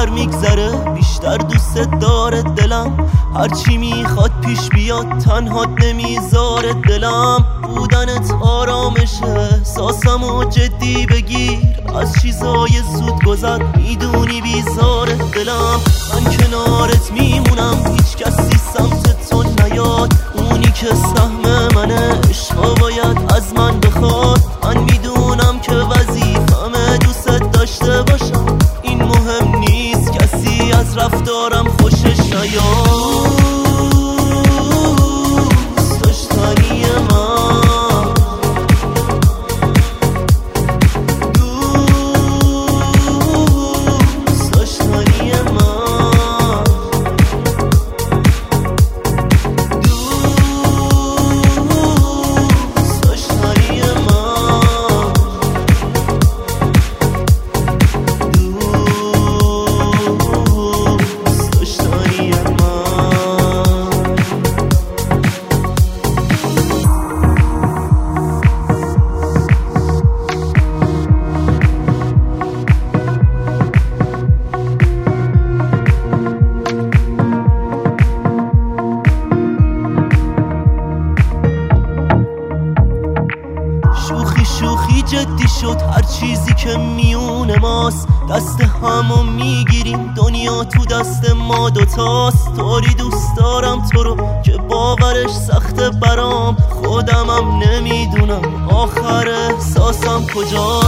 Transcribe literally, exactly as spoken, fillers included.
بیشتر میگذره بیشتر دوست داره دلم، هرچی میخواد پیش بیاد تنهات نمیذاره دلم. بودنت آرامشه احساسمو جدی بگیر، از چیزای زود گذر میدونی بیزاره دلم. من کنارت میمونم هیچ کسی سمت تو نیاد، اونی که سهم منه عشقا باید از من بخواد. من میدونم که وظیفمه دوست داشته باشم، این مهم نیست کسی از رفتارم خوشش نیاد. دوست داشتنی من شوخی جدی شد، هر چیزی که میون ماست دست همو میگیریم، دنیا تو دست ما دوتاست. طوری دوست دارم تو رو که باورش سخته برام، خودمم نمیدونم آخر احساسم کجاست.